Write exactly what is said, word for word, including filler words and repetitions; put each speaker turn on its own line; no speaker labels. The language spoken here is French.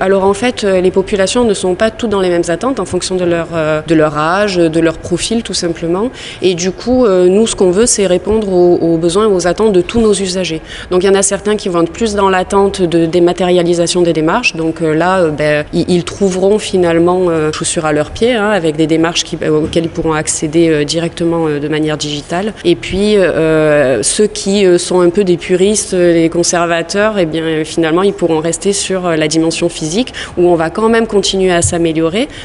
Alors en fait, les populations ne sont pas toutes dans les mêmes attentes en fonction de leur, euh, de leur âge, de leur profil tout simplement. Et du coup, euh, nous, ce qu'on veut, c'est répondre aux, aux besoins et aux attentes de tous nos usagers. Donc il y en a certains qui vont être plus dans l'attente de dématérialisation des démarches. Donc euh, là, euh, ben, ils, ils trouveront finalement euh, chaussures à leurs pieds, hein, avec des démarches qui, euh, auxquelles ils pourront accéder euh, directement euh, de manière digitale. Et puis euh, ceux qui euh, sont un peu des puristes, les conservateurs, eh bien finalement, ils pourront rester sur la dimension physique, où on va quand même continuer à s'améliorer,